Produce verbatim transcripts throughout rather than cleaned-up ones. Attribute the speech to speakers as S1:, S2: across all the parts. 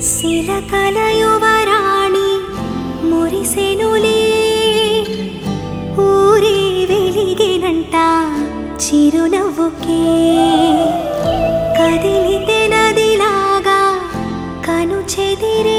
S1: శిలకల యువరాణి మురిసెనులే ఊరే వెలిగెనంట చిరునవ్వుకే కదిలితే నదిలాగా కను చెదిరే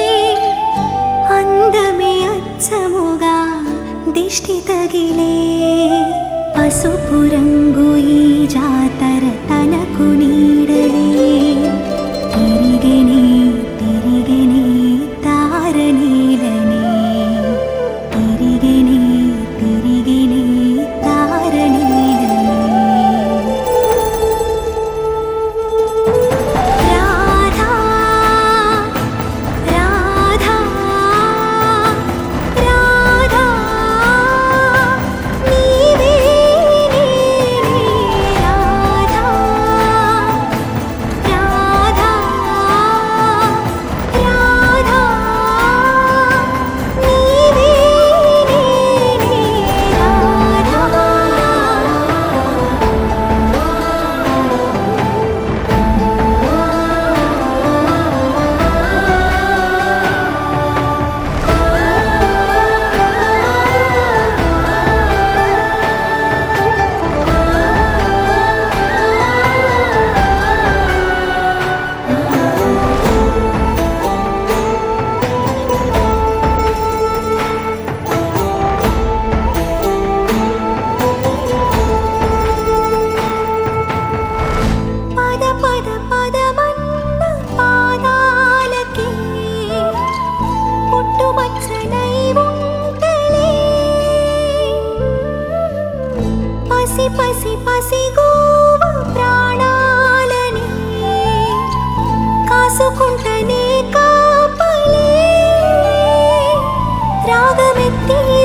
S1: అందమే అచ్చముగా దిష్టి తగిలే పసుపు రంగు ఈ జాతర తనకు నీడలే తిరిగినే తిరిగినే తారనీలనే తిరిగినే తిరిగినే తారనీలనే రాధా రాధా రాధా నీవే నేనే రాధా రాధా రాధా నీవే నేనే రాధా పద పద పదమన్న పాదాలకి పుట్టుమచ్చనై ఉంటలే పసి పసి పసి గోవ ప్రాణాలని కాసుకుంటనే కాపలే రాగమెత్తి